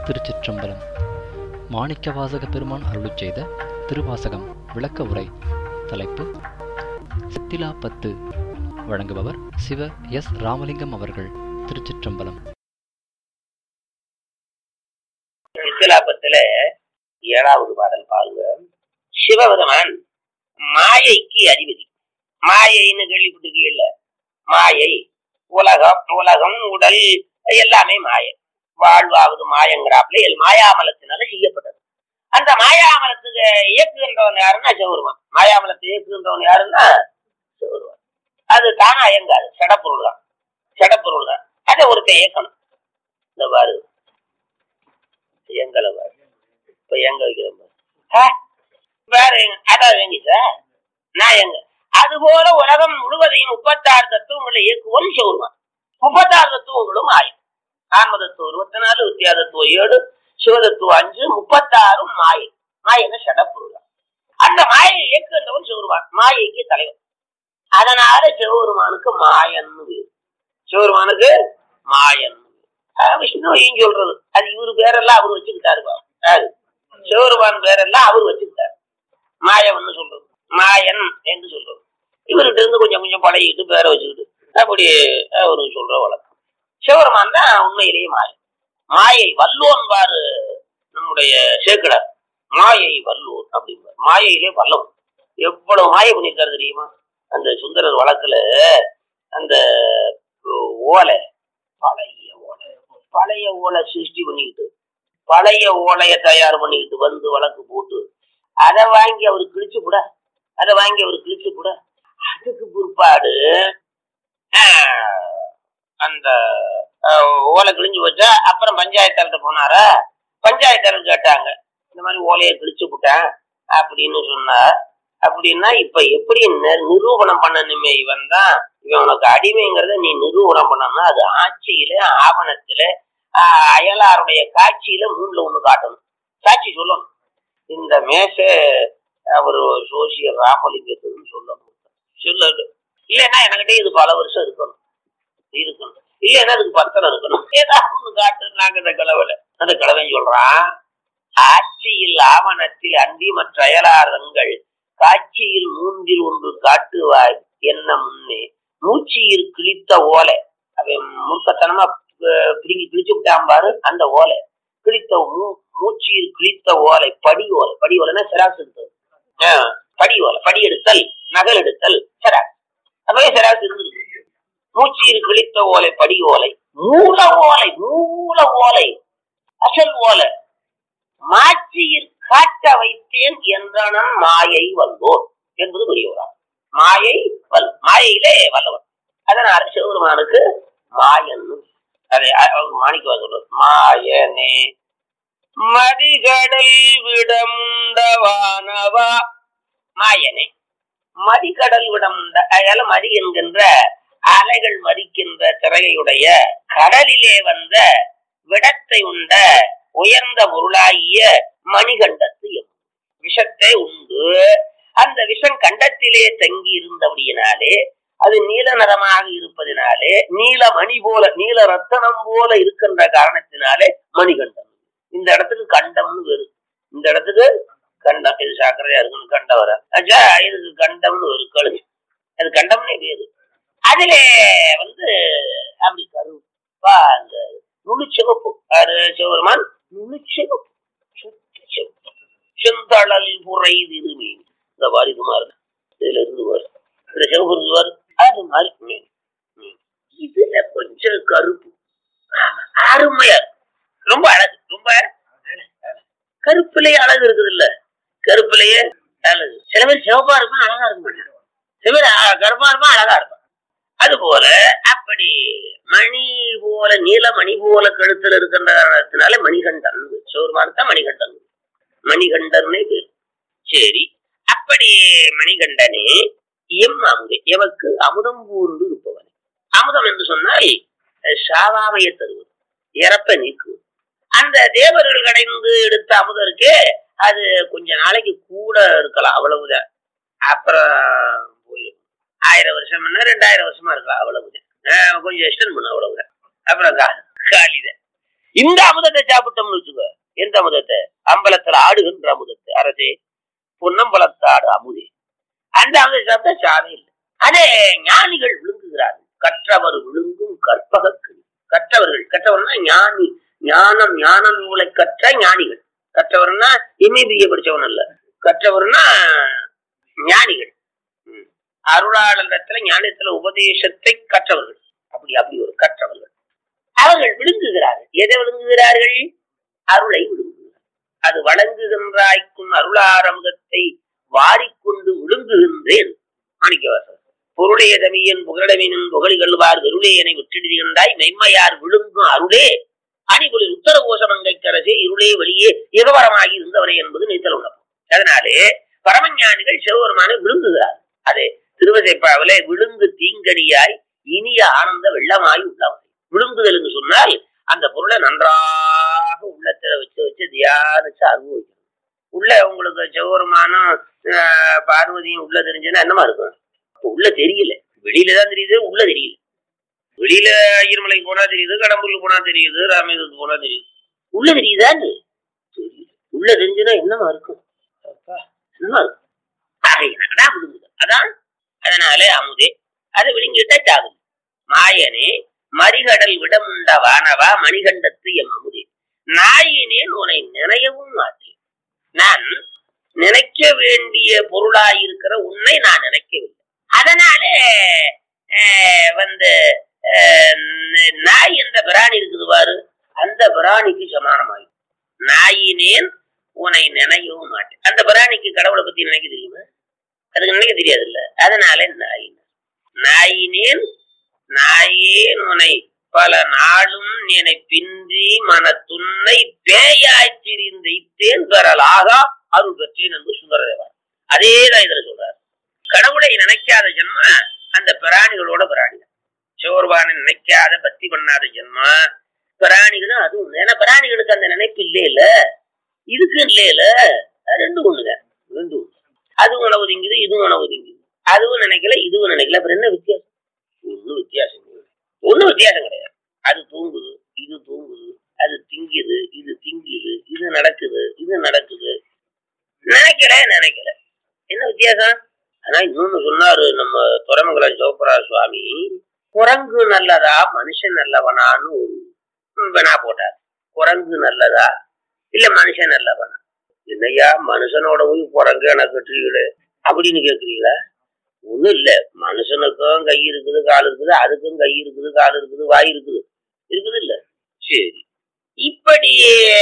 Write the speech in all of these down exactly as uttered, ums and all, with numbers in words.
திருச்சிற்றம்பலம். மாணிக்கவாசக பெருமான் அருளிச் செய்த திருவாசகம் விளக்க உரை. தலைப்பு சித்திலா பத்து. வழங்குபவர் சிவ எஸ் ராமலிங்கம் அவர்கள். திருச்சிற்றம்பலம். சித்திலாபத்துல ஏழாவது பாடல் பாருங்க. சிவபெருமான் மாயைக்கு அதிபதி. மாயைன்னு கேள்விப்பட்டிருக்கீங்கல்ல. மாயை உலகம், உலகம் உடல் எல்லாமே மாயை. வாழ்வாவது மாயங்கிறாப்புல மாயாமலத்தினால செய்யப்பட்டது. அந்த மாயாமலத்துக்கு இயக்குகின்றவன் யாருன்னா சிவபெருமான். மாயாமலத்தை இயக்குகின்றவன் யாருன்னா சிவபெருமான். அது தானா இயங்காது, சடப்பொருள் தான். சடப்பொருள் தான். அதை ஒருத்த இயக்கணும். இந்த பாரு எங்களை பாரு இப்ப எங்க வைக்கிறேன் வேற அதான் வேங்கி சார் நான் எங்க. அது போல உலகம் முழுவதையும் முப்பத்தாறு தத்துவங்களை இயக்குவோம் சிவபெருமான். முப்பத்தாறு தத்துவங்களும் ஆயும். ஆன்ம தத்துவம் இருபத்தி நாலு, வித்தியா தத்துவம் ஏழு, சிவதத்துவம் அஞ்சு, முப்பத்தாறும் மாயை. மாயன சடப்பொருள். அந்த மாயை இயக்குகின்றவன் சிவபெருமான், மாயைக்கு தலைவர். அதனால சிவபெருமானுக்கு மாயன்னு பேரு. சிவபெருமானுக்கு மாயன். விஷ்ணு ஏன் சொல்றது அது இவரு பேரெல்லாம் அவர் வச்சுக்கிட்டாரு. சிவபெருமான் பேரெல்லாம் அவர் வச்சுக்கிட்டாரு. மாயவன்னு சொல்றது, மாயன் என்று சொல்றது. இவர்கிட்ட இருந்து கொஞ்சம் கொஞ்சம் பழகிட்டு பேரை வச்சுக்கிட்டு அப்படி அவரு சொல்ற வழக்கம். சிவபெருமான் தான் உண்மையிலேயே மாயை. மாயை வல்லோன் பாரு நம்முடைய சேக்கிடார். மாயை வல்லூர் அப்படின்பார். மாயையிலே வல்லவன். எவ்வளவு மாயை பண்ணியிருக்காரு தெரியுமா? அந்த சுந்தரர் வழக்குல அந்த ஓலை, பழைய ஓலை, பழைய ஓலை சிருஷ்டி பண்ணிக்கிட்டு பழைய ஓலைய தயார் பண்ணிக்கிட்டு வந்து வழக்கு போட்டு அதை வாங்கி அவரு கிழிச்சு கூட அதை வாங்கி அவரு கிழிச்சு கூட அதுக்கு பிற்பாடு அந்த ஓலை கிழிஞ்சு வச்சா அப்புறம் பஞ்சாயத்தார்கிட்ட போனாரா. பஞ்சாயத்தார் கேட்டாங்க, இந்த மாதிரி ஓலையை கிழிச்சு விட்டேன் அப்படின்னு சொன்னார். அப்படின்னா இப்ப எப்படி நிரூபணம் பண்ணணுமே, இவன் தான் இவன் உனக்கு அடிமைங்கிறத நீ நிரூபணம் பண்ணணும்னா அது ஆட்சியில, ஆவணத்துல, அயலாருடைய காட்சியில மூணுல ஒண்ணு காட்டணும். சாட்சி சொல்லணும். இந்த மேச அவரு சோசியல் ராமலிங்கத்துன்னு சொல்லணும். சொல்லு இல்லைன்னா என்கிட்ட இது பல வருஷம் இருக்கணும் இருக்கணும் இல்லைன்னா அதுக்கு பத்திரம் இருக்கணும். ஏதாவது ஒண்ணு காட்டுனாங்க அந்த கிழவல. அந்த கிழவன் சொல்றான், ஆட்சியில் ஆவணத்தில் அண்டி மற்ற அயலாரங்கள் காட்சியில் மூன்றில் ஒன்று காட்டுவாய் என்ன முன்னே மூச்சியில் கிழித்த ஓலை. அவன் மூர்க்கத்தனமா பிடிங்கி கிழிச்சு விட்டான் பாரு. அந்த ஓலை கிழித்த மூ மூச்சியில் கிழித்த ஓலை படி ஓலை. படி ஓலைன்னா செராக்ஸ் எடுத்தது. படி ஓலை, படி எடுத்தல், நகல் எடுத்தல், செராக்ஸ். அப்பவே செராக்ஸ் இருந்துருக்கு. மூச்சியில் கிழித்த ஓலை படி ஓலை, மூல ஓலை, மூல ஓலை, அசல் ஓலை மாட்சியில் காட்ட வைத்தேன் என்றனன் மாயை வல்லோர் என்பது புரியுறா. மாயை வல் மாயையிலே வல்லவன். அதனால சிவபெருமானுக்கு மாயன். அதை மாணிக்க சொல்றது, மாயனே மதிகடல் விடமுண்டவானவா. மாயனே மதிகடல் விடமுண்ட, அதால மதி என்கின்ற அலைகள் மதிக்கின்ற திரையுடைய கடலிலே வந்த விடத்தை உண்ட உயர்ந்த பொருளாகிய மணிகண்டத்து விஷத்தை உண்டு. அந்த விஷம் கண்டத்திலே தங்கி இருந்தபடியினாலே அது நீல நிறமாக இருப்பதினாலே நீல மணி போல, நீல ரத்தனம் போல இருக்கின்ற காரணத்தினாலே மணிகண்டம். இந்த இடத்துக்கு கண்டம்னு வேறு. இந்த இடத்துக்கு கண்டம். இது சாக்கரையா இருக்குன்னு கண்டம் வர ஆச்சா. இதுக்கு கண்டம்னு ஒரு கழுகு. அது கண்டம்னே வேறு. அதுல வந்து அப்படி கருப்பா அந்த முழு சிவப்பு. சிவபெருமான் முழு சிவப்பு, செந்தளல் புரை திருமீன். இந்த மாதிரி இது மாதிரி இதுல இருந்து வரும். இதுல சிவப்பு இருந்து அது மாதிரி இதுல கொஞ்சம் கருப்பு அருமையா, ரொம்ப அழகு. ரொம்ப கருப்புலயே அழகு இருக்குது இல்ல. கருப்புலயே அழகு. சில பேர் சிவப்பா இருப்பான் அழகா இருக்க மாட்டாங்க. சில பேர் கருப்பா இருப்பான் அழகா இருப்பான். அது போல அப்படி மணி போல, நீல மணி போல கழுத்துல இருக்கின்ற காரணத்தினால மணிகண்டன். சிவபெருமான் தான் மணிகண்டன். மணிகண்டர்னே பேரு. சரி, அப்படி மணிகண்டனே எம் அமுதே, எமக்கு அமுதம் பூண்டு இருப்பவன். அமுதம் என்று சொன்னால் சாவாமையை தருவது, இறப்ப நீக்குவது. அந்த தேவர்கள் கடைந்து எடுத்த அமுதம் இருக்கே, அது கொஞ்ச நாளைக்கு கூட இருக்கலாம், அவ்வளவுதான். அப்புறம் போயிடும். ஆயிரம் வருஷம்னா ரெண்டாயிரம் வருஷமா இருக்கலாம், அவ்வளவுதான். கொஞ்சம் எக்ஸ்டெண்ட் பண்ண, அவ்வளவுதான். அப்புறம் காலிதான். இந்த அமுதத்தை சாப்பிட்டோம்னு வச்சுக்கோ. எந்த அமுதத்தை? அம்பலத்துல ஆடுகின்ற அமுதத்தை. அரசே பொன்னம்பலத்தாடு அமுதே, அந்த அமுதத்தை சாப்பிட்டா சாவே இல்லை. அதே ஞானிகள் விழுங்குகிறார்கள். கற்றவர் விழுங்கும் கற்பக கிளி. கற்றவர்கள், கற்றவர்னா ஞானி, ஞானம் ஞான நூலை கற்ற ஞானிகள். கற்றவர்னா இமைபிய படிச்சவன் அல்ல, கற்றவர்னா ஞானிகள். அருளாளத்துல ஞானத்துல உபதேசத்தை கற்றவர்கள். அப்படி அப்படி ஒரு கற்றவர்கள் அவர்கள் விழுங்குகிறார்கள். எதை விழுங்குகிறார்கள்? அருளை விழுங்குகிறார். அது வழங்குகின்றாய்க்கும் அருளாரமுதத்தை வாரிக்கொண்டு விழுங்குகின்றேன். மாணிக்கவாசகர் பொருளைய தமியன் புகழவினும் புகழிகழ்வார் வெருளையனை விட்டிடுகின்றாய் மெய்மையார் விழுங்கும் அருளே அணிபொழில் உத்தர கோஷமங்கை கரசே இருளே வெளியே இகவரமாகி இருந்தவனே என்பது நீத்தல் உணர்வு. அதனாலே பரமஞானிகள் சிவபெருமானை விழுங்குகிறார். அதே திருவசைப்பாவிலே விழுங்கு தீங்கடியாய் இனிய ஆனந்த வெள்ளமாய் உள்ளவனை. விழுங்குதல் என்று சொன்னால் அந்த பொருளை நன்றாக உள்ளத்துல வச்சு வச்சு தியானிச்சு அனுபவிக்கணும். உள்ள உங்களுக்கு சிவபெருமானும் பார்வதியும் உள்ள தெரிஞ்சுன்னா என்னமா இருக்கும்? உள்ள தெரியல, வெளியில தான் தெரியுது, உள்ள தெரியல. வெளியில ஐயர்மலைக்கு போனா தெரியுது, கடம்பூருக்கு போனா தெரியுது, ராமேஸ்வரத்துக்கு போனா தெரியுது. உள்ள தெரியுதான்னு தெரியல. உள்ள தெரிஞ்சுன்னா என்னமா இருக்கும்? என்னமா இருக்கும்? அதான் விழுங்குது. அதான் அதனாலே அமுதே அதை விழுங்கிட்டா சாகுது. மாயனே மறிகடல் விடமுண்ட வானவா மணிகண்டத்து எம் அமுதே நாயினேன் உன்னை நினையவும் மாட்டேன். நான் நினைக்க வேண்டிய பொருளாயிருக்கிற உன்னை நான் நினைக்கவில்லை. அதனாலே வந்து நாய் என்ற பிராணி இருக்குது பாரு, அந்த பிராணிக்கு சமானமாகும். நாயினேன் உன்னை நினையவும் மாட்டேன். அந்த பிராணிக்கு கடவுளை பத்தி நினைக்க தெரியுமா? அதுக்கு நினைக்க தெரியாது இல்ல. அதனால நாயின் நாயினேன் நாயேன் உன்னை பல நாளும் நினை பின்றி மன துன்னை பேயாய்ச்சிரிந்தேன் பெறலாக அருள் பெற்றேன் என்று சுந்தரதேவர். அதேதான் இதுல சொல்றாரு. கடவுளை நினைக்காத ஜென்ம அந்த பிராணிகளோட பிராணி. சிவபெருமானை நினைக்காத பக்தி பண்ணாத ஜென்ம பிராணிகளும் அதுவும். ஏன்னா பிராணிகளுக்கு அந்த நினைப்பு இல்லே இல்ல, இதுக்கு இல்லே இல்ல, ரெண்டு ஒண்ணுதான். ரெண்டு ஒண்ணு. அதுவும் உணவு திங்குது, இதுவும் உணவு திங்குது. அதுவும் நினைக்கல, இதுவும் நினைக்கல. அப்புறம் என்ன வித்தியாசம்? ஒன்னும் வித்தியாசம் கிடையாது. ஒன்னும் வித்தியாசம் கிடையாது. அது தூங்குது, இது தூங்குது. அது திங்குது, இது திங்குது. இது நடக்குது, இது நடக்குது. நினைக்கல நினைக்கல என்ன வித்தியாசம்? ஆனா இன்னொன்னு சொன்னாரு நம்ம துறைமங்கலம் சிவபுரா சுவாமி, குரங்கு நல்லதா மனுஷன் நல்லவனான்னு ஒரு வினா போட்டார். குரங்கு நல்லதா இல்ல மனுஷன் நல்லவனா? என்னையா மனுஷனோட போய் குரங்கு எனக்கு கட்டுறீங்களே அப்படின்னு கேக்குறீங்களா? ஒண்ணும் இல்ல, மனுஷனுக்கும் கை இருக்குது, கால் இருக்குது, அதுக்கும் கை இருக்குது, கால் இருக்குது, வாய் இருக்குது, இருக்குது இல்ல. சரி, இப்படி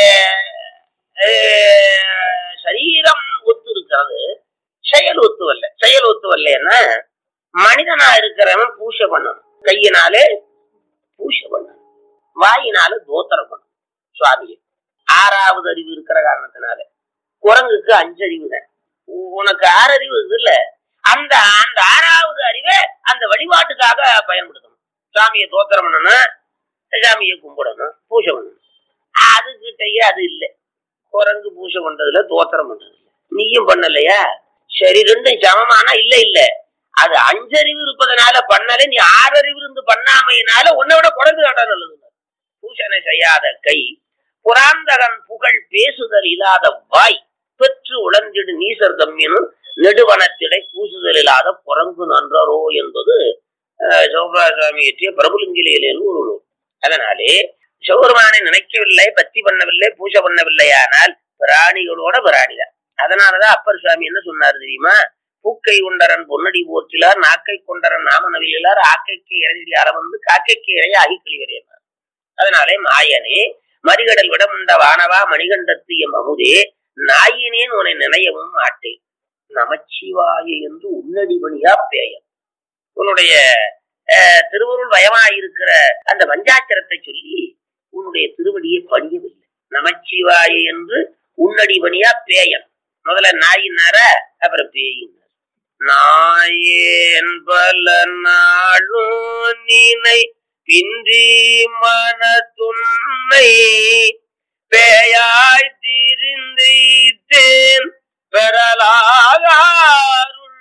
சரீரம் ஒத்து இருக்கிறது, செயல் ஒத்து வரல. செயல் ஒத்து வரலன்னா மனிதனா இருக்கிறவன் பூஷை பண்ணணும். கையினாலே பூஷை பண்ணணும், வாயினால தோத்திரம் பண்ணணும் சுவாமியை. ஆறாவது அறிவு இருக்கிற காரணத்தினால குரங்குக்கு அஞ்சு அறிவு தான், உனக்கு ஆறு அறிவு இருக்குது இல்ல. அந்த அந்த ஆறாவது அறிவை அந்த வழிபாட்டுக்காக பயன்படுத்தணும். சாமியை தோத்திரம் பண்ணணும், சாமியை கும்பிடணும், பூஜை பண்ணணும். அதுகிட்டயே அது இல்லை. குரங்கு பூஜை பண்றதுல தோத்திரம் பண்றது இல்லை, நீயும் பண்ணலையா? சரி, ரெண்டும் சமமானா இல்ல இல்ல. அது அஞ்சறிவு இருப்பதனால பண்ணல, நீ ஆறறிவு இருந்து பண்ணாமையினால உன்னை விட குறைந்து காட்டா நல்லது. பூஷனை செய்யாத கை, புராந்தகன் புகழ் பேசுதல் இல்லாத வாய், பெற்று உழந்திடு நீசர் தம்மினும் நெடுவனத்திடை பூசுதல் இல்லாத குரங்கு நன்றரோ என்பது சிவபுராசாமி ஏற்றிய பிரபுலிங்கிலேன்னு ஒரு நூல். அதனாலே சிவபெருமானை நினைக்கவில்லை, பக்தி பண்ணவில்லை, பூஜை பண்ணவில்லையானால் பிராணிகளோட பிராணிதான். அதனாலதான் அப்பர் சுவாமி என்ன சொன்னாரு தெரியுமா? பூக்கை கொண்டரன் பொன்னடி போற்றிலார், நாக்கை கொண்டரன் நாம நவிலார், ஆக்கைக்கு இறைஞ்சி அறவந்து காக்கைக்கு இறைய அகிக்கழிவரையார். அதனாலே மாயனே மறிகடல் விடமுண்ட வானவா மணிகண்டத்து எம் அமுதே நாயினேன் உன்னை நினையவும் மாட்டேன். நமச்சிவாய என்று உன்னடிபணியா பேயம். உன்னுடைய திருவருள் வயமாயிருக்கிற அந்த பஞ்சாட்சரத்தை சொல்லி உன்னுடைய திருவடியை பணியவில்லை. நமச்சிவாய என்று உன்னடிபணியா பேயம். முதல்ல நாயினார, அப்புறம் பேயினார். நாயேன் பல நாளும் நினை பின்றி மன துன்னை பேயாய் திரிந்தேன் பெறலாக அருள்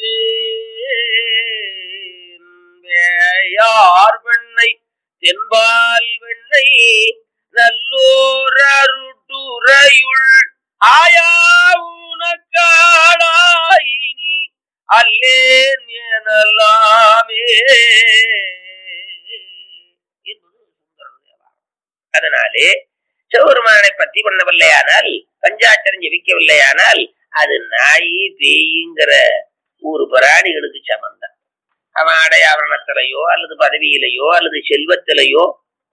பெற்றேன். வேயார் வெண்ணை தென்பால் வெண்ணை நல்ல சிவபெருமானை பத்தி பண்ணவில்லையானால், பஞ்சாட்சரம் ஜெபிக்கவில்லையானால் அது நாய் பேய்ங்கிற ஒரு பிராணிகளுக்கு சமந்தான். அவன் அடையாவரணத்திலையோ அல்லது பதவியிலையோ அல்லது செல்வத்திலையோ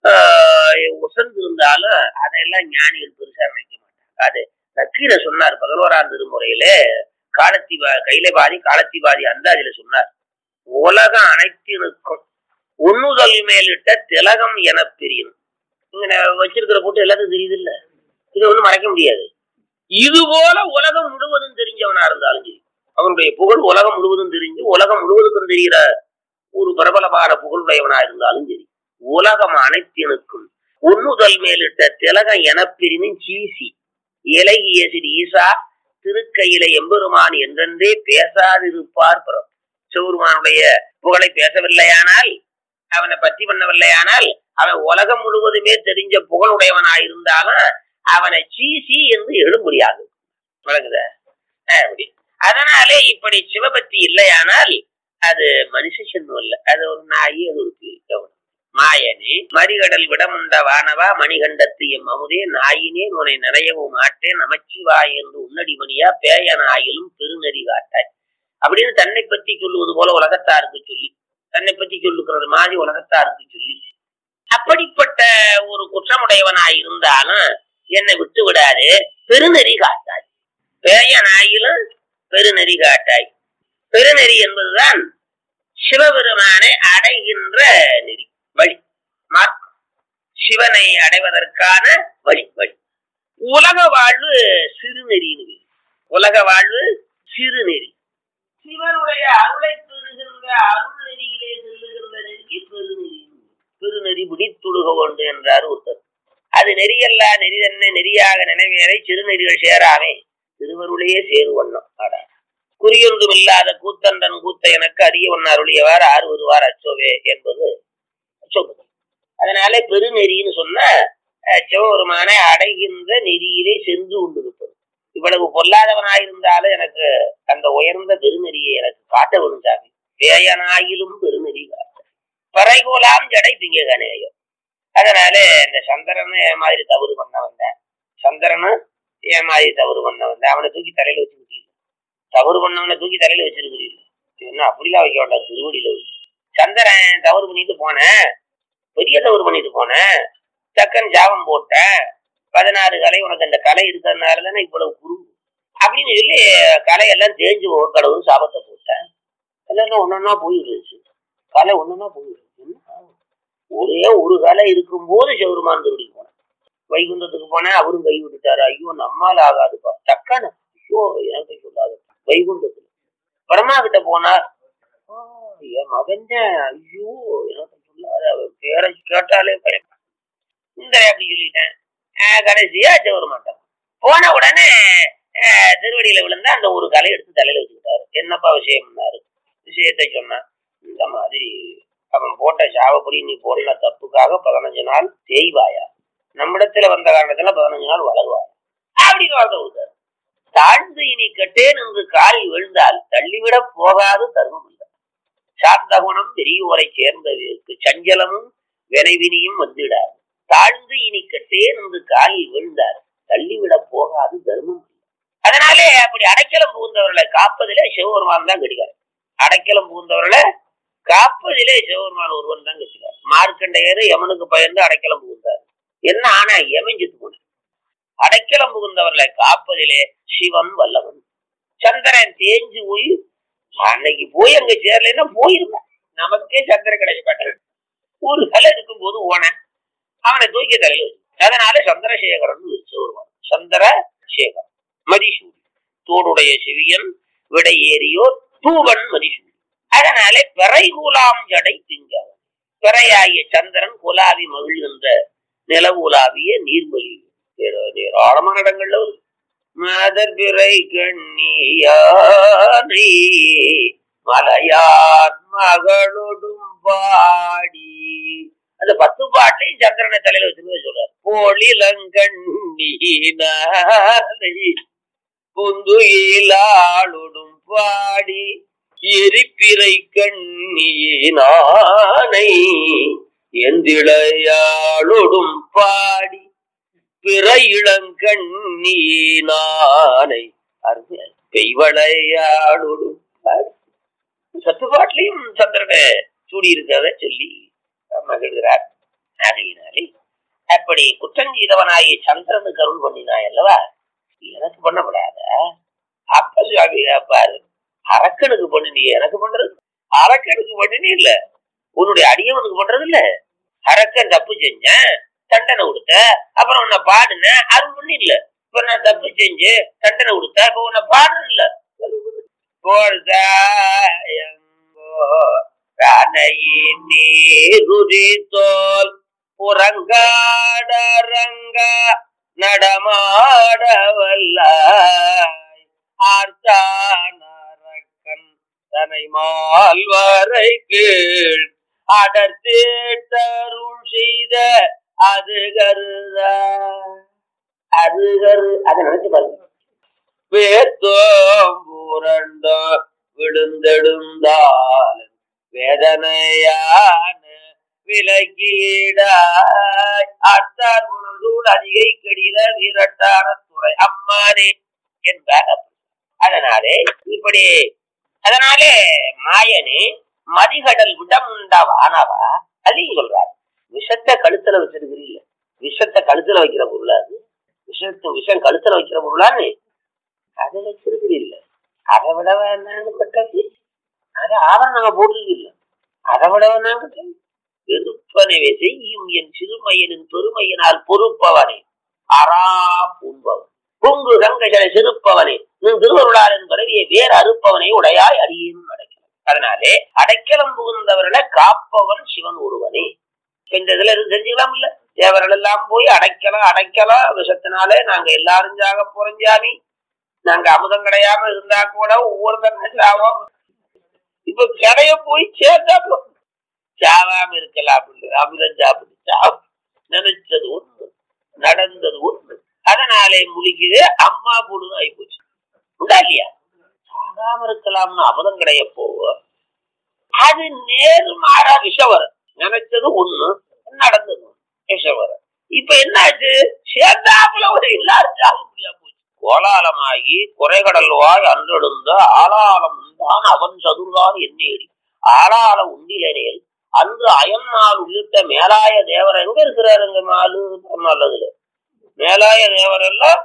ஆஹ் உசர்ந்து இருந்தாலும் அதையெல்லாம் ஞானிகள் பெருசா நினைக்க மாட்டாங்க. அது நக்கீர சொன்னார் பதினோராம் திருமுறையில, காலத்தி கையில பாதி காலத்தி பாதி அந்தாதியில சொன்னார், உலகம் அனைத்தினுக்கும் உண்ணுதல் மேலிட்ட திலகம் என பிரியும். இங்க வச்சிருக்கிற போட்டு எல்லாத்துக்கும் தெரியுது இல்ல, இதை ஒண்ணும் மறைக்க முடியாது. இது போல உலகம் முழுவதும் தெரிஞ்சவனா இருந்தாலும் சரி, அவனுடைய புகழ் உலகம் முழுவதும் தெரிஞ்சு உலகம் முழுவதுக்கும் தெரிகிற ஒரு பிரபலமான புகழுடையவனா இருந்தாலும் சரி, உலகம் அனைத்தினுக்கும் உண்ணுதல் மேலிட்ட திலகம் என பிரிவின் சீசி இலகிய சிறு ஈசா திருக்கையில எம்பெருமான் என்றென்றே பேசாதிருப்பார் பிறம். சிவபெருமானுடைய புகழை பேசவில்லையானால், அவனை பற்றி பண்ணவில்லையானால், அவன் உலகம் முழுவதுமே தெரிஞ்ச புகழுடையவனாயிருந்தாலும் அவனை சீசி என்று எழு முடியாது. வழங்குத அப்படி. அதனாலே இப்படி சிவபக்தி இல்லையானால் அது மனுஷ சென்மம் இல்லை, அது ஒரு நாயி, அது ஒரு பேய். மாயனே மறிகடல் விடமுண்ட வானவா மணிகண்டத்து எம் அமுதே நாயினே உன்னை நிறையவும் மாட்டேன் நமச்சிவாய் என்று உன்னடிமணியா பேயனாயிலும் பெருநெறி காட்டாய் அப்படின்னு தன்னை பற்றி சொல்லுவது போல உலகத்தாருக்கு சொல்லி, தன்னை பற்றி சொல்லுகிறது மாதிரி உலகத்தாருக்கு சொல்லி, அப்படிப்பட்ட ஒரு குற்றமுடையவனாய் இருந்தாலும் என்னை விட்டு விடாது, பெருநெறி காட்டாய். பேயனாயிலும் பெருநெறி காட்டாய். பெருநெறி என்பதுதான் சிவபெருமானை அடைகின்ற நெறி, வழி, மார்க்கம். சிவனை அடைவதற்கான வழி வழி உலக வாழ்வு சிறுநெறின்னு. உலக வாழ்வு சிறுநெறி. சிவனுடைய அருளை பெறுகின்ற அருள் நெறியிலே செல்லுகின்ற நெறிக்கு பெருநெறி. பெருநெறி பிடித்துடுக கொண்டு என்றார் ஒருத்தர். அது நெறியல்லா நெறி தன்னை நெறியாக நினைவேரை சிறுநெறிகள் சேராமே திருவருளையே சேருவண்ணம். ஆடா குறியொன்றும் இல்லாத கூத்தண்டன் கூத்த எனக்கு அறிய ஒன்னு அருளியவாறு ஆறு வருவார் அச்சோவே என்பது சொல்லுது. அதனால பெருநெறின்னு சொன்ன சிவபெருமானை அடைகின்ற நெறியிலே சென்று கொண்டிருப்பது. இவ்வளவு பொல்லாதவனாயிருந்தாலும் எனக்கு அந்த உயர்ந்த பெருநெறியை எனக்கு காட்ட வேணும் சாமி. பேயனாயிலும் பெருநெறி காட்ட பறைகோலாம் ஜடை திங்ககனேயோ. அதனால இந்த சந்திரனு என் மாதிரி தவறு பண்ண வந்தேன், சந்திரனு என் மாதிரி தவறு பண்ண வந்தேன், அவனை தூக்கி தலையில வச்சுக்கிட்டீங்க. தவறு பண்ணவனை தூக்கி தலையில வச்சிருக்கிறீங்க, என்ன அப்படிலாம் வைக்க வேண்டாம், திருவடியில வச்சு. சந்திரன் தவறு பண்ணிட்டு போனேன், பெரிய தவறு பண்ணிட்டு போனேன், சக்கன் ஜாபம் போட்டேன், பதினாறு கலை உனக்கு அந்த கலை இருக்கிறதுனால தானே இவ்வளவு குரு அப்படின்னு சொல்லி கலையெல்லாம் தேஞ்சு போக கடவுள் சாபத்தை போட்டேன். எல்லாம் ஒன்னொன்னா போயிடுச்சு, கலை ஒன்னொன்னா போயிடுச்சு. ஒரே ஒரு கலை இருக்கும் போது சிவருமான் திருவடிக்கு போனேன். வைகுண்டத்துக்கு போனேன், அவரும் கை விட்டுட்டாரு. ஐயோ நம்மால் ஆகாதுப்பா, டக்கான ஐயோ எனக்கு சொல்லாது. வைகுண்டத்துல பிரம்மா கிட்ட போனார், என் மகன் ஐயோ எனக்கு சொல்லாத, பேரை கேட்டாலே பயம் இந்த அப்படி சொல்லிட்டேன். கடைசியா சிவருமான் போன உடனே திருவடியில விழுந்தா அந்த ஒரு கலை எடுத்து தலையில வச்சுக்கிட்டாரு. என்னப்பா விஷயம்னாரு. விஷயத்தை சொன்னான், இந்த மாதிரி அவன் போட்ட சாவப்படி நீ போடல தப்புக்காக பதினஞ்சு நாள் தேய்வாயா, நம்மிடத்துல வந்த காரணத்துல பதினஞ்சு நாள் வளருவாயா அப்படின்னு வாழ்க்கை கொடுத்தாரு. தாழ்ந்து இனி கட்டேன் என்று காலில் விழுந்தால் தள்ளிவிட போகாது தர்மம் இல்லை. சார்ந்த குணம் பெரியோரை சேர்ந்தவருக்கு சஞ்சலமும் வினைவினியும் வந்துவிடாது. தாழ்ந்து இனி கட்டேன் என்று காலில் விழுந்தால் தள்ளிவிட போகாது தர்மம் இல்லை. அதனாலே அப்படி அடைக்கலம் புகுந்தவர்களை காப்பதிலே சிவபெருமான் தான் கெடுக்கார். அடைக்கலம் புகுந்தவர்களை காப்பதிலே சிவபெருமான் ஒருவன் தான் கெடுக்கார். மார்க்கண்டையர் யமனுக்கு பயந்து அடைக்கலம் புகுந்தார். என்ன ஆனா யமன் செத்து போன. அடைக்கலம் புகுந்தவர்களை காப்பதிலே சிவன் வல்லவன். சந்திரன் தேஞ்சு போய் அன்னைக்கு போய் அங்க சேரலைன்னா போயிருந்தேன், நமக்கே சந்திரன் கிடைக்கப்பட்ட ஒரு கலை இருக்கும் போது ஓன அவனை தூக்கி தலையில வச்சு. அதனால சந்திரசேகரன் சிவருமான். சந்திரசேகரன் மதிசூடி தோடுடைய செவியன் விடை ஏறியோர் தூவன் மதிசூடி. அதனாலே பிறை கூலாம் ஜடை திங்கவன். பிறையாகிய சந்திரன் குலாவி மகிழ்கின்ற நிலவுலாவிய நீர்மொழி ஏராளமான இடங்கள்ல ஒரு மதர் பிறை கண்ணியாரி மலையார் மகளொடும் பாடி. அந்த பத்து பாட்டையும் சந்திரனை தலையில வச்சுன்னு சொல்றாரு. போலிலங்கண்ணி புந்துயிலாளுடும் பாடி எரிப்பிறை கண்ணியினானை எந்திளையாளொடும் பாடி. பிற இளங்கண்ணீனானை பெய்வளையாடு சத்துப்பாட்டிலையும் சந்திரனை சூடி இருக்கிறத சொல்லி மகிழ்கிறார். ஆகையினாலே அப்படி குற்றஞ்செய்தவனாகி சந்திரனுக்கு அருள் பண்ணினாய் அல்லவா, எனக்கு பண்ணப்படாத அப்ப சுவாமி பாரு, அரக்கனுக்கு பண்ணினீ, எனக்கு பண்றது அரக்கனுக்கு பண்ணினே இல்ல, உன்னுடைய அடியவனுக்கு பண்றது இல்ல. அரக்கன் தப்பு செஞ்சேன், தண்டனை கொடுத்த, அப்புறம் உன்னை பாடுன, அருள் பண்ணி இல்ல. இப்ப நான் தப்பு செஞ்சு தண்டனை கொடுத்த, இப்ப உன்னை பாடுறது இல்ல. நீருதித்தோல் புறங்காடரங்க நடமாடவல்லாய் ஆர்த்தானரக்கன் தனை மால்வரை கீழ் அடர்த்தேட்டருள் செய்த அது கருத அது கரு அதை நினைச்சு பாருங்க. பேத்தோம் புரண்டோ விழுந்தெடுந்தால் வேதனையான விலக்கீடாய் ஆர்த்தார் உணர்ந்தூள் அதிகை கடில வீரட்டான துறை அம்மானே என்பார். அதனாலே இப்படி அதனாலே மாயனே மதிகடல் விடமுண்டவானவா அதையும் சொல்றாரு. விஷத்தை கழுத்துல வச்சிருக்கிறீல்ல, விஷத்தை கழுத்துல வைக்கிற பொருளா அது, விஷத்து விஷம் கழுத்துல வைக்கிற பொருளான்னு அதை வச்சிருக்கிறீல்ல, அதை விட வேணான்னு பட்டது, அதை ஆவரணங்க போட்டிருக்கீல்ல, அதை விட வேணாங்க பெருப்பனவே செய்யும் என் சிறுமையனின் பெருமையினால் பொறுப்பவனே அரா பூம்பவன் பொங்கு கங்கஜன சிறுப்பவனே நின் திருவருளால் என் பிறவியை வேறு அறுப்பவனை உடையாய் அடியேனும் அடைக்கலாம். அதனாலே அடைக்கலம் புகுந்தவர்களை காப்பவன் சிவன் ஒருவனே. இந்த இதுல இருந்து தெரிஞ்சுக்கலாம் இல்ல, தேவர்கள் எல்லாம் போய் அடைக்கலாம் அடைக்கலாம் விஷத்தினாலே நாங்க எல்லாரும் சாக போறோம் சாமி, நாங்க அமுதம் கிடையாம இருந்தா கூட ஒவ்வொருத்தரும் சாவோம், இப்ப கடைய போய் சேர்ந்தா சாவாம இருக்கலாம் அப்படின்னு அமிர்தம் சாப்பிட்டு சாப்பிட்டு நினைச்சது ஒண்ணு, நடந்தது ஒண்ணு. அதனாலே முழிக்குது அம்மா போடுன்னு ஆகி போச்சு. உண்டா இல்லையா? சாகாம இருக்கலாம்னு அமுதம் கிடையா போவ, அது நேர்மாறா விஷவரம். நினைச்சது ஒண்ணு, நடந்தது விஷவரம். இப்ப என்னாச்சு? சேர்ந்தாப்புல ஒரு எல்லாரும் சாக முடியா போச்சு. கோலாலமாகி குறைகடல்வாய் அன்றெடுந்த ஆளாலம் உண்டான் அவன் சதுர்தான் எண்ணேடி ஆளால உண்டிலேனேல் அன்று அயன்மால் உள்ளிட்ட மேலாய தேவர் எங்க இருக்கிறாருங்க? மாலு நல்லதுல மேலாய தேவர் எல்லாம்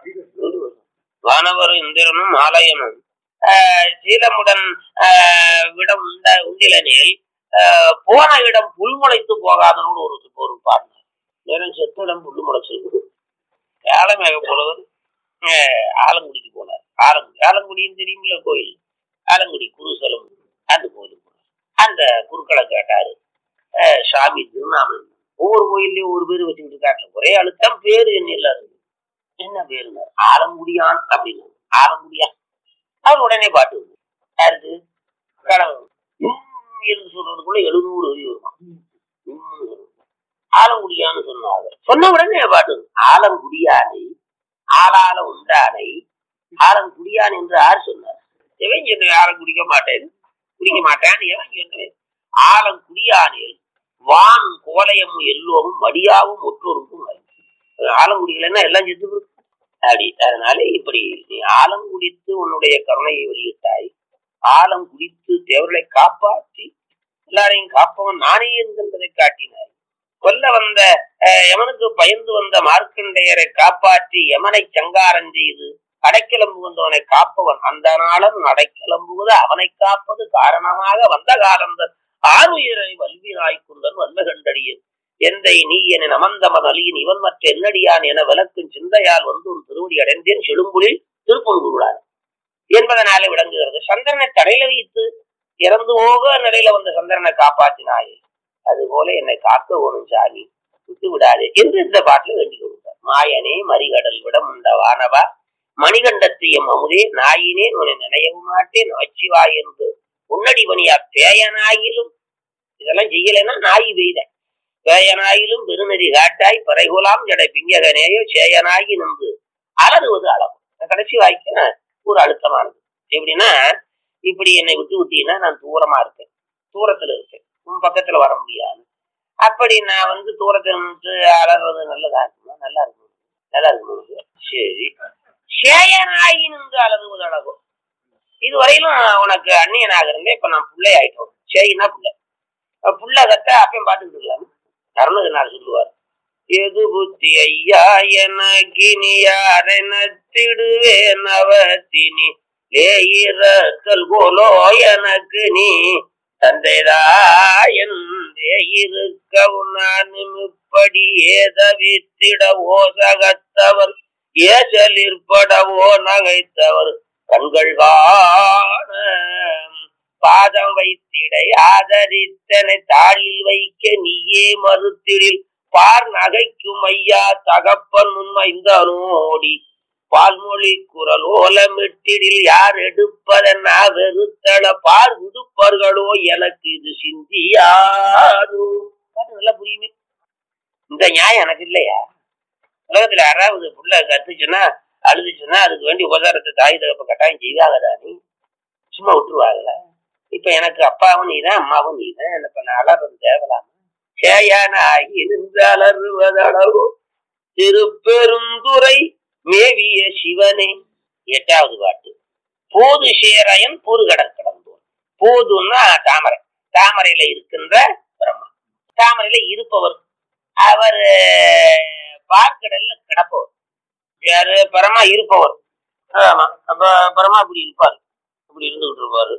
வானவர் இந்திரனும் ஆலயமும் சீலமுடன் விடம் உண்ட உண்டிலனேல் போன இடம் புல்முளைத்து போகாதனோடு ஒரு ஒரு பாடினார். நேரம் செத்திடம் புல்லு முளைச்சிருக்கு. ஏலமேக போலவர் ஆலங்குடிக்கு போனார். ஆலங்குடி ஆலங்குடின்னு தெரியுமில்ல கோயில், ஆலங்குடி குருசலம் அந்த கோயிலுக்கு போனார். அந்த குருக்களை கேட்டாரு, சாமி திருநாமன் ஒவ்வொரு கோயிலையும் ஒரு பேரு வச்சுக்கிட்டு இருக்காரு, ஒரே அழுத்தம் பேரு என்ன இல்லாரு, என்ன பேருங்க? ஆலங்குடியான் அப்படின்னு. ஆலங்குடியான் அவர் உடனே பாட்டு வந்து யாருக்கு கடவுள் என்று சொல்றதுக்குள்ள எழுநூறு வரி வருமா? ஆலங்குடியான்னு சொன்னாங்க. சொன்ன உடனே பாட்டு ஆலங்குடியானை ஆளால உண்டானை ஆலங்குடியான் என்று யார் சொன்னார்? எவன் சொன்ன ஆலம் குடிக்க மாட்டேன் குடிக்க மாட்டேன்னு எவன் சொன்ன? ஆலங்குடியானில் வான் கோலயமும் எல்லோரும் மடியாவும் ஒற்றோருக்கும் ஆலங்குடிகள்னா எல்லாம் செத்து அப்படி. அதனால இப்படி நீ ஆலம் குடித்து உன்னுடைய கருணையை வெளியிட்டாய், ஆலம் குடித்து தேவர்களை காப்பாற்றி எல்லாரையும் காப்பவன் நானே என்கின்றதை காட்டினாய். கொல்ல வந்த யமனுக்கு பயந்து வந்த மார்க்கண்டையரை காப்பாற்றி யமனை சங்காரம் செய்து அடைக்கலம் புகுந்தவனை காப்பவன் அந்த நாளும் அடைக்கலம் புகுத அவனை காப்பது காரணமாக வந்த காலந்தன் ஆறுயிரை வல்வினாய் குந்தன் வன்மை கண்டடியன் எந்தை நீ என நமந்தமன் அலியின் இவன் மற்ற என்னடியான் என விளக்கும் சிந்தையால் வந்து ஒரு திருவடி அடைந்தேன் செழும்புலில் திருப்பொங்குருளான் என்பதனாலே விளங்குகிறது. சந்திரனை தடையில வைத்து இறந்து போக நிலையில வந்த சந்திரனை காப்பாற்றினாயே, அதுபோல என்னை காக்க ஓணும் சாமி, விட்டு விடாதே என்று இந்த பாட்டில் வேண்டிக் கொடுத்தார். மாயனே மறிகடல் விடம் உண்ட வானவா மணிகண்டத்தையும் அமுதே நாயினே உன்னை நினையவும் மாட்டேன் நச்சிவாய் என்று உன்னடி பணியா பேயனாயிலும் இதெல்லாம் செய்யலைன்னா நாய் பெய்த பேயனாயிலும் பெருநெறி காட்டாய் பறைகுலாம் ஜடை பிங்ககனேயோ சேயனாகி நின்று அலறுவது அளவு. கடைசி வாய்க்க ஒரு அழுத்தமானது. எப்படின்னா, இப்படி என்னை விட்டு விட்டீங்கன்னா நான் தூரமா இருக்கேன், தூரத்துல இருக்கேன், உன் பக்கத்துல வர முடியாது. அப்படி நான் வந்து தூரத்துல நின்று அலறுவது நல்லதா இருக்குமா? நல்லா இருக்கும். நல்லா இருக்கு. சரி, சேயனாகி நின்று அலறுவது அழகும். இதுவரையிலும் உனக்கு அந்நியனாக இருந்தேன், இப்ப நான் பிள்ளை ஆயிட்டோம். சேயினா பிள்ளை. புள்ள கத்த அப்பயும் பாத்துக்கிட்டு இருக்கலாம். அருணகிரிநாதர் சொல்லுவார், எது புத்தி ஐயா எனக்கினி யாரெனத்திடுவே நவத்தினி ஏயிரத்தல் போலோ எனக்கு நீ தந்தைதாயன் இருக்கவும் நானும் இப்படி ஏதவித்திடவோ சகத்தவர் ஏசலிற்படவோ நகைத்தவர் கண்கள் காண பாதம் வைத்திடை ஆதரித்தனை தாளில் வைக்க நீயே மறுத்திடில் பார் நகைக்கும் ஐயா தகப்பன் உண்மைந்தனோடி பால்மொழி குரல் ஓலமிட்டிடில் யார் எடுப்பதென்னா வெறுத்தள பார் விடுப்பர்களோ எனக்கு இது சிந்தியாதோ. நல்லா புரியுமே. இந்த நியாயம் எனக்கு இல்லையா? உலகத்துல யாராவது புள்ள கத்துச்சுன்னா அழுதுச்சுன்னா அதுக்கு வேண்டிய உபகாரத்தை தாய் தகப்ப கட்டாயம் செய்வாங்கதானே, சும்மா விட்டுருவாங்களா? இப்ப எனக்கு அப்பாவும் நீதான் அம்மாவும் நீதான், இப்ப நான் அலறது தேவலாமா? சேயானாகி நின்று அலறுவதளவோ திருப்பெருந்துறை மேவிய சிவனே. எட்டாவது பாட்டு. போது சேரையன் பொறுகடற் கடந்தோன். போதுன்னா தாமரை, தாமரையில இருக்கின்ற பிரம்மா, தாமரையில இருப்பவர் அவர், பார்க்கடல்ல கிடப்பவர் யாரு? பரமா இருப்பவர். ஆமா, அப்ப பரமா அப்படி இருப்பாரு, அப்படி இருந்துகிட்டு இருப்பாரு.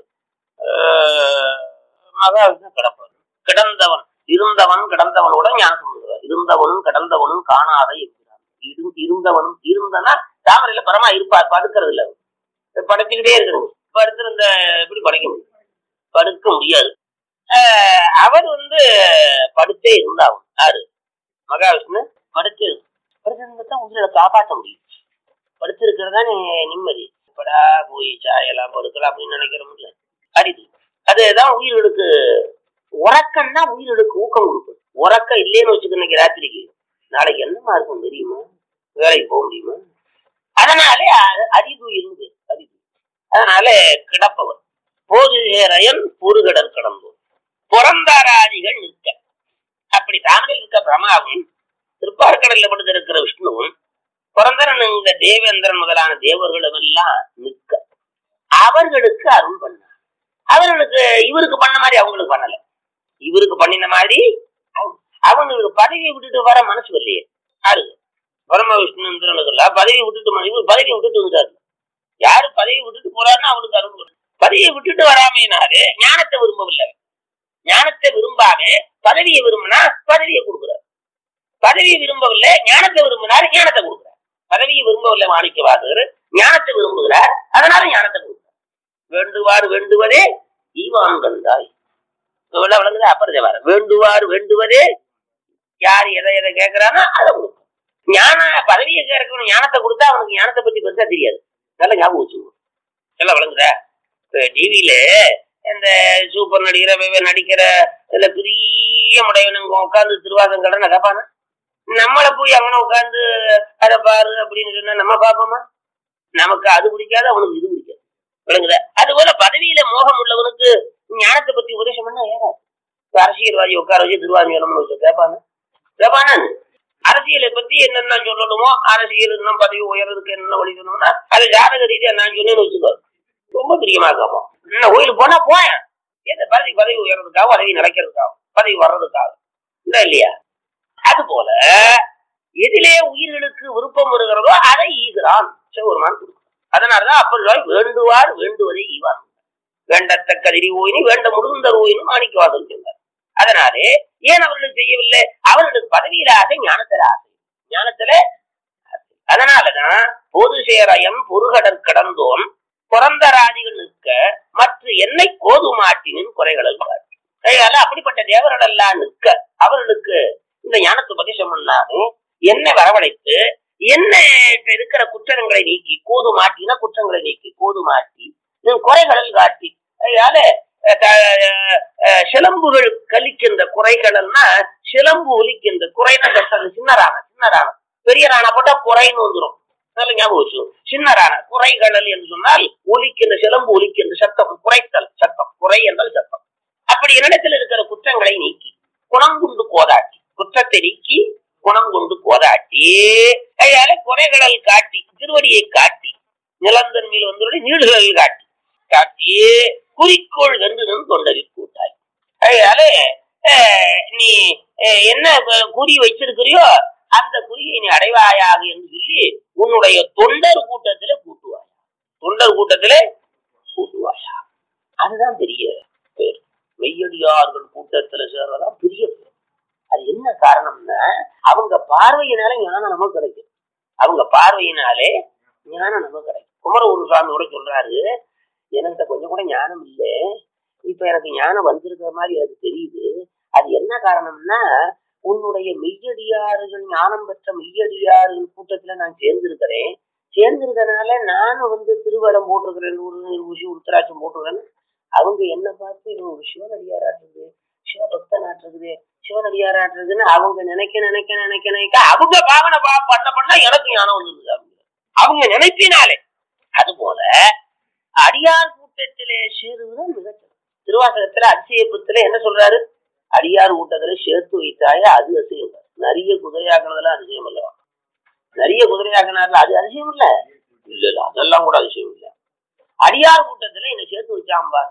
மகாவிஷ்ணு கிடப்பாரு. கிடந்தவன் இருந்தவன் கிடந்தவனோட ஞானம் சொல்லுவார். இருந்தவனும் கிடந்தவனும் காணாத இருக்கிறான். இருந்தவனும் இருந்தனா தாமரையில பரமா இருப்பார், படுக்கிறது இல்ல, படுத்துக்கிட்டே இருக்கணும். படுத்திருந்த எப்படி படைக்க முடியும்? படுக்க முடியாது. அவர் வந்து படுத்தே இருந்தாவும் யாரு? மகாவிஷ்ணு படுத்து படுத்திருந்தா உயிரை காப்பாற்ற முடியும். படுத்திருக்கிறதா நிம்மதி. இப்படா போய் சாயெல்லாம் படுக்கலாம் அப்படின்னு நினைக்கிற முடியாது, அரிது. அதுதான் உயிர்களுக்கு உறக்கம்னா உயிர்களுக்கு ஊக்கம் கொடுக்கும். உறக்கம் இல்லைன்னு வச்சுக்க, இன்னைக்கு ராத்திரிக்கு நாளைக்கு என்னமா இருக்கும் தெரியுமா? வேலைக்கு போக முடியுமா? அதனாலே அரிது இருந்து அரிது. அதனால கிடப்பவர் போது சேரையன் பொறுகடல் கடந்தோம் புறந்தாராதிகள் நிற்க. அப்படி தாமரை இருக்க பிரமாவும் திருப்பார்கடல்ல படுத்திருக்கிற விஷ்ணுவும் புறந்தரன் இந்த தேவேந்திரன் முதலான தேவர்களும் எல்லாம் நிற்க அவர்களுக்கு அருள் பண்ண. அவர்களுக்கு இவருக்கு பண்ண மாதிரி அவங்களுக்கு பண்ணல. இவருக்கு பண்ணின மாதிரி அவங்களுக்கு பதவியை விட்டுட்டு வர மனசு இல்லையே. யாரு? பரம விஷ்ணு இந்திரனுக்குலாம் பதவியை விட்டுட்டு இவர் பதவியை விட்டுட்டு வந்தாரு. யாரு பதவியை விட்டுட்டு போறாருன்னா அவனுக்கு அருள் பண்ணு. பதவியை விட்டுட்டு வராமையினாரு ஞானத்தை விரும்பவில்லை. ஞானத்தை விரும்பாம பதவியை விரும்பினா பதவியை கொடுக்குறார். பதவியை விரும்பவில்லை, ஞானத்தை விரும்பினாரு, ஞானத்தை கொடுக்குறார். பதவியை விரும்பவில்லை மாணிக்கவாதர், ஞானத்தை விரும்புகிறார், அதனால ஞானத்தை கொடுக்குறார். வேண்டுவார் வேண்டுவதே ஈவான் கந்தாய் விளங்குது. அப்புறம் தேவார வேண்டுவார் வேண்டுவதே யார் எதை எதை கேட்கிறானோ அதை கொடுக்கும். ஞான பதவியை கேட்கணும், ஞானத்தை கொடுத்தா அவனுக்கு ஞானத்தை பத்தி பெருசா தெரியாது. நல்லா ஞாபகம் வச்சுக்கணும். எல்லாம் விளங்குதா? டிவியில இந்த சூப்பர் நடிக்கிற வெவ்வேறு நடிக்கிற இதுல பெரிய முடையவனுங்க உட்காந்து திருவாசம் கடனை கேட்பானா? நம்மளை போய் அவனை உட்காந்து அதை பாரு அப்படின்னு சொன்னா நம்ம பார்ப்போமா? நமக்கு அது பிடிக்காது, அவனுக்கு இது பிடிக்காது. விளங்குதா? அது போல பதவியில மோகம் உள்ளவனுக்கு ஞானத்தை பத்தி உபதேசம் பண்ணா ஏறாது. அரசியல்வாதி உட்கார வச்சு திருவாதிரம் வச்சு கேட்பானா? கேட்பானா? அரசியலை பத்தி என்னென்ன சொல்லணுமோ, அரசியல் இன்னும் பதவி உயர்றதுக்கு என்னென்ன வழி சொல்லணும்னா அது ஜாதக ரீதியா நான் சொன்னேன்னு வச்சுக்கோ, ரொம்ப பிரியமா கேட்போம். இன்னும் கோயிலுக்கு போனா போயேன் ஏதோ பதவி பதவி உயர்றதுக்காக, பதவி நிலைக்கிறதுக்காக, பதவி வர்றதுக்காக இல்ல இல்லையா? அது போல எதிலே உயிர்களுக்கு விருப்பம் வருகிறதோ அதை ஈகிறான் சிவபெருமான். அதனாலதான் அப்படி வேண்டுவார் வேண்டுவதை ஈவான். வேண்டத்தக்க திரி ஓயினி வேண்ட முழுந்தர் ஓயினும் மாணிக்கவாதம் சொன்னார். அதனாலே ஏன் அவர்கள் செய்யவில்லை? அவர்களுக்கு பதவியில ஆசை, ஞானத்தில ஆசை, ஞானத்தில. அதனாலதான் பொது சேரயம் பொறுகடற் கடந்தோன் புறந்தராதிகள் நிற்க மற்ற என்னை கோதுமாட்டினின் குறைகளில் காட்டி. அதனால அப்படிப்பட்ட தேவர்கள் எல்லாம் நிற்க அவர்களுக்கு இந்த ஞானத்தை உபதேசம் பண்ணாலும் என்னை வரவழைத்து என்ன இருக்கிற குற்றங்களை நீக்கி, கோது மாட்டினா குற்றங்களை நீக்கி, கோது மாட்டி குறைகளில் காட்டி. அதனால சிலம்புகள் கலிக்கின்ற குறைகள்னா சிலம்பு ஒலிக்கின்ற குறைனா கஷ்டம். சின்னரான சின்னரான பெரிய ராணா போட்டா குறைன்னு வந்துடும். நல்ல ஞாபகம் வச்சு. சின்னரான குறைகள் என்று சொன்னால் ஒலிக்கின்ற சிலம்பு ஒலிக்கின்ற சத்தம், குறைத்தல் சத்தம், குறை என்றால் சத்தம். அப்படி என்னிடத்தில் இருக்கிற குற்றங்களை நீக்கி குணங்குண்டு கோதாட்டி, குற்றத்தை நீக்கி குணம் கொண்டு போதாட்டி அதனால குறைகடல் காட்டி திருவடியை காட்டி நிலந்தன் மேல் வந்து நீடுகள் காட்டி காட்டி குறிக்கோள் வென்று தொண்டறி கூட்டாய். அதனால நீ என்ன குறி வச்சிருக்கிறியோ அந்த குறியை நீ அடைவாயாக என்று சொல்லி உன்னுடைய தொண்டர் கூட்டத்தில கூட்டுவாயா, தொண்டர் கூட்டத்திலே கூட்டுவாயா. அதுதான் பெரிய பேர். மெய்யடியார்கள் கூட்டத்துல சேர்றதான் பெரிய பேர். அது என்ன காரணம்னா அவங்க பார்வையினால ஞானம் நமக்கு கிடைக்கும். அவங்க பார்வையினாலே ஞானம் நமக்கு கிடைக்கும். குமரகுரு சுவாமி கூட சொல்றாரு, எனக்கு கொஞ்சம் கூட ஞானம் இல்லை, இப்ப எனக்கு ஞானம் வந்திருக்கிற மாதிரி எனக்கு தெரியுது. அது என்ன காரணம்னா உன்னுடைய மெய்யடியார்கள் ஞானம் பெற்ற மெய்யடியார்கள் கூட்டத்துல நான் சேர்ந்திருக்கிறேன். சேர்ந்திருக்கனால நானும் வந்து திருவடம் போட்டிருக்கிறேன், ஒரு விஷயம் உத்தராட்சம் போட்டிருக்கிறேன்னு அவங்க என்ன பார்த்து இது ஒரு சிவனடியாராட்டுறது, சிவபக்தனாட்டுறது, சிவனடியாராட்டுறதுன்னு அவங்க நினைக்க நினைக்க நினைக்க நினைக்க அவங்க பாவனை பண்ண பண்ணா எனக்கு ஞானம் வந்துருது அவங்க நினைப்பினாலே. அது போல அடியார் கூட்டத்திலே சேருவதுதான் மிகச்சது. திருவாசகத்துல அதிசயத்துல என்ன சொல்றாரு, அடியார் கூட்டத்துல சேர்த்து வைத்தாய அது அதிசயம். நிறைய குதிரையாக்குனதெல்லாம் அதிசயம் இல்லவா, நிறைய குதிரையாக்குனார்ல அது அதிசயம் இல்ல இல்ல இல்ல அதெல்லாம் கூட அதிசயம் இல்ல. அடியார் கூட்டத்துல என்னை சேர்த்து வச்சாம்பா.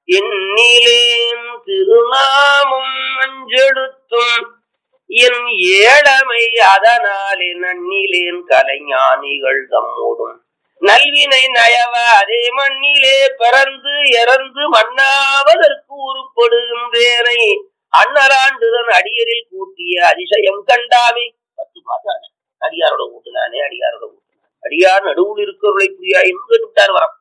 என்னிலேன் திருநாமம் அஞ்செடுத்தும் என் ஏழமை அதனாலே நன்னிலேன் கலைஞானிகள் தம்மோடும் நல்வினை நயவாதே மண்ணிலே பிறந்து இறந்து மண்ணாவதற்கு உருப்படுகின்றேனை அண்ணலாண்டுதன் அடியரில் கூட்டிய அதிசயம் கண்டாமே. பத்து பாட்டான அடியாரோட கூட்டுனானே, அடியாரோட கூட்டுனான். அடியார் நடுவில் இருக்கிறவர்களை புரியா என்று கேட்டுவிட்டார் வரம்.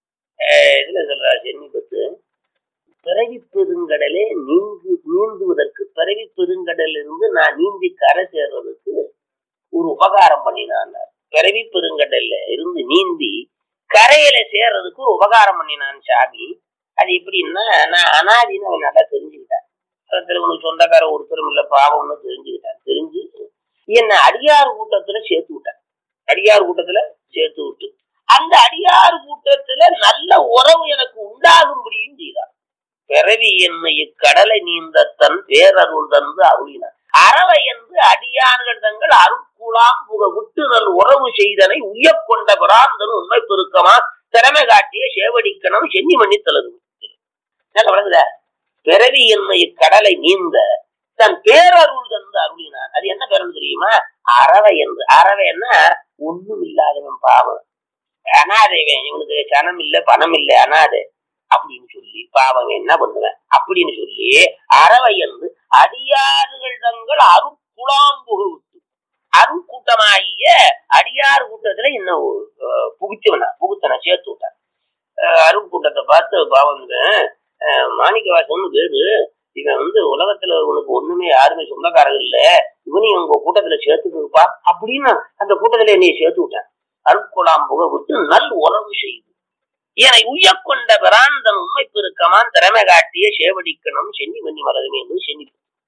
இதுல சொல்றா சென்னி பத்து, பிறவி பெருங்கடலே நீங்கு நீந்துவதற்கு, பிறவி பெருங்கடல் இருந்து நான் நீந்தி கரை சேர்றதுக்கு ஒரு உபகாரம் பண்ணினான். பிறவி பெருங்கடல்ல இருந்து நீந்தி கரையில சேர்றதுக்கு ஒரு உபகாரம் பண்ணினான் சாமி. அது எப்படின்னா, நான் அனாதின்னு அவன் நல்லா தெரிஞ்சுக்கிட்டான். உனக்கு சொந்தக்கார ஒருத்தரும் இல்ல பாவம்னு தெரிஞ்சுக்கிட்டான். தெரிஞ்சு என்ன அடியார் கூட்டத்துல சேர்த்து விட்டான். அடியார் கூட்டத்துல சேர்த்து விட்டு அந்த அடியார் கூட்டத்துல நல்ல உறவு எனக்கு உண்டாகும்படியும் செய்தான். பிறவி என்னை இக்கடலை நீந்த தன் பேரருள் தந்து அருளினான். அறவை என்று அடியார்கள் தங்கள் அருட்குலாம் புக விட்டுதல் உறவு செய்தனை உய்யக் கொண்ட பிராந்தன் உண்மை பெருக்கமா திறமை காட்டிய சேவடிக்கணும் சென்னி மணி தலது. வழங்குதா, பிறவி என்னை கடலை நீந்த தன் பேரருள் தந்து அருளினான். அது என்ன பேரருள் தெரியுமா? அறவை என்று. அறவைன்னா ஒண்ணும் இல்லாதவன், பாவம் அனாதைவன், இவனுக்கு சனம் இல்லை பணம் இல்லை அனாதை அப்படின்னு சொல்லி பாவம் என்ன பண்ணுவேன் அப்படின்னு சொல்லி அறவை என்று அடியார்கள் தங்கள் அருட்குலாம்புக விட்டு அருட்கூட்டமாகிய அடியார் கூட்டத்துல இன்னும் புகுச்சவனா புகுத்தனா சேர்த்து விட்டான். அருட்கூட்டத்தை பார்த்து பாவம் மாணிக்கவாசன் பேரு, இவன் வந்து உலகத்துல உனக்கு ஒண்ணுமே யாருமே சொந்தக்காரர்கள் இல்ல, இவனையும் உங்க கூட்டத்துல சேர்த்துக்கிருப்பா அப்படின்னு அந்த கூட்டத்துல என்னைய சேர்த்து விட்டான். அருட்குலாம்புக விட்டு நல் உறவு செய்து என்னை உய்யக்கொண்ட பிராந்தன் உண்மை பெருக்கமான் திறமை காட்டிய சேவடிக்கணும் சென்னி மணி மலருமே என்று சென்னி.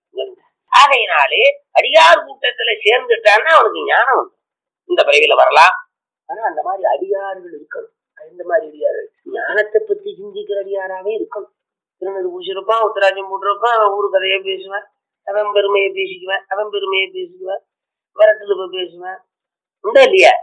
ஆகையினாலே அடியார் கூட்டத்துல சேர்ந்துட்டான்னா அவனுக்கு ஞானம் வந்து இந்த பிறவில வரலாம். ஆனா அந்த மாதிரி அடியார்கள் இருக்கணும். இந்த மாதிரி அடியார்கள் ஞானத்தை பத்தி சிந்திக்கிற அடியாராவே இருக்கணும். திருநது பூசிருப்பான், உத்தராஜம் போட்டிருப்பான், அவன் ஊரு கதையை பேசுவேன், அவன் பெருமையை பேசிக்குவேன், அவன் பெருமையை பேசிக்குவேன், வரட்டுல போய் பேசுவேன். உண்டா இல்லையா?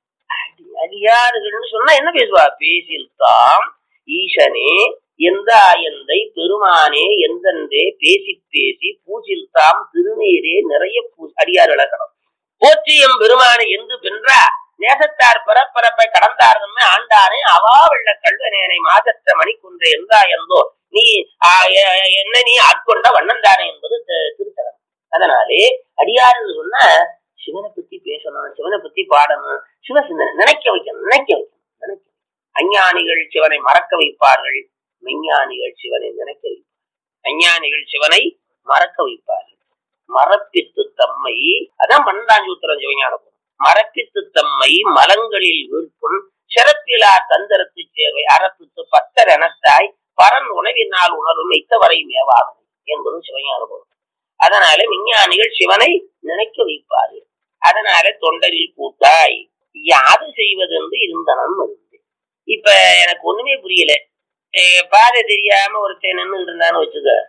அடியார்கள்னு சொன்னா என்ன பேசுவா? பேசில்தாம் ஈசனே எந்த எந்தை பெருமானே எந்தென்றே பேசி பேசி பூசில்தாம் திருநீரே நிறைய பூ அடியார் இழக்கணும். போற்றியம் பெருமானை என்று பென்றா நேசத்தார் பிறப்பரப்பை கடந்தார் நம்மை ஆண்டானே அவா வெள்ள கல்வனேனை மாசற்ற மணிக்குன்றை எந்தா எந்தோ நீ என்ன நீ ஆட்கொண்ட வண்ணந்தானே என்பது திருத்தலம். அதனாலே அடியாருன்னு சொன்னா சிவனை பத்தி பேசணும், சிவனை பத்தி பாடணும், சிவ சிந்தனை நினைக்க வைக்கணும், நினைக்க வைக்கணும், நினைக்க. அஞ்ஞானிகள் சிவனை மறக்க வைப்பார்கள், மெஞ்ஞானிகள் சிவனை நினைக்க வைப்பார்கள். அஞ்ஞானிகள் சிவனை மறக்க வைப்பார்கள். மரப்பித்து தம்மை, அதான் பன்னெண்டாம் சூத்திரம் சிவஞான போதும். மரப்பித்து தம்மை மலங்களில் வீழ்க்கும் சிறப்பிலார் தந்தரத்து சேவை அறப்பித்து பத்தர் எனத்தாய் பரன் உணவினால் உணரும் இத்தவரை மேவாகும் என்பது சிவஞான போதும். அதனால விஞ்ஞானிகள் சிவனை நினைக்க வைப்பார்கள். அதனால தொண்டரில் கூட்டாய் யாது செய்வது என்று இருந்தனம் இருந்து. இப்ப எனக்கு ஒண்ணுமே புரியல. பாதை தெரியாம ஒருத்தன் நின்று இருந்தான்னு வச்சுக்க,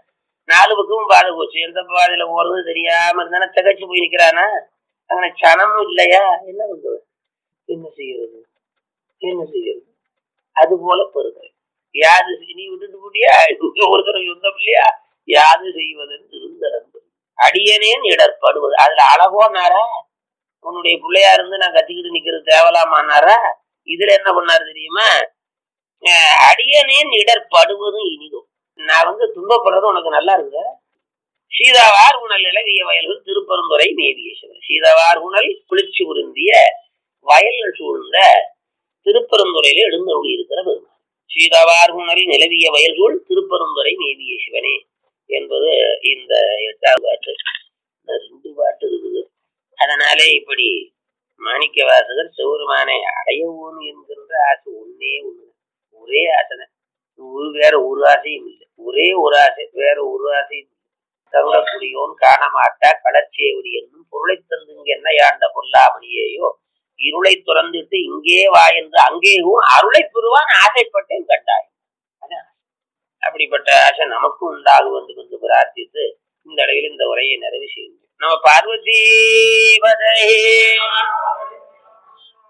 நாலு பக்கமும் பாதை போச்சு. எந்த பாதையில போறது தெரியாம இருந்தானே திகச்சு போய் நிக்கிறானா? அங்கே சனமும் இல்லையா? என்ன பண்றது? என்ன செய்யறது? என்ன செய்யறது? அது போல பெறுகிறேன். யாது நீ விட்டுட்டு போட்டியா? ஒருத்தர் யுத்தம் இல்லையா? யாது செய்வதற்கு இருந்த அடியனேன் இடர்படுவது. அதுல அழகோனாரா? உன்னுடைய பிள்ளையா இருந்து நான் கத்திக்கிட்டு நிக்கிறது தேவலாமானாரா? இதுல என்ன பண்ணாரு தெரியுமா? அடியனேன் இடர்படுவதும் இனிதும். நான் வந்து துன்பப்படுறது உனக்கு நல்லா இருக்கு. சீதாவார் உணல் இளவிய வயல்கள் திருப்பெருந்துறை மேவிய சிவன். சீதாவார் உணல் குளிர்ச்சி உருந்திய வயல்கள் சூழ்ந்த திருப்பெருந்துறையில எழுந்தருளி இருக்கிற பெருமாள். சீதாவார் உணல் நிலவிய வயல்கள் திருப்பெருந்துறை மேவிய சிவனே என்பது இந்த எட்டாவது பாட்டு. ரெண்டு பாட்டு இருக்குது. அதனாலே இப்படி மாணிக்க வாசகர் சிவருமானை அடையவோன்னு என்கின்ற ஆசை ஒன்னே ஒண்ணு, ஒரே ஆசை. ஒரு வேற ஒரு ஆசையும் இல்லை. ஒரே ஒரு ஆசை, வேற ஒரு ஆசையும் இல்லை. தருடக்குடியோன் காணமாட்டா களச்சேவடி என்னும் பொருளை தந்து இங்கு என்னையாண்ட பொல்லாமணியேயோ இருளை துறந்துட்டு இங்கே வா என்று அங்கேயும் அருளை பெறுவான் ஆசைப்பட்டேன் கண்டாய். அப்படிப்பட்ட ஆசை நமக்கும் உண்டாக வேண்டும் என்று பிரார்த்தித்து இந்த அளவில் இந்த உரையை நிறைவு செய்யுங்கள். நம்ம பார்வதி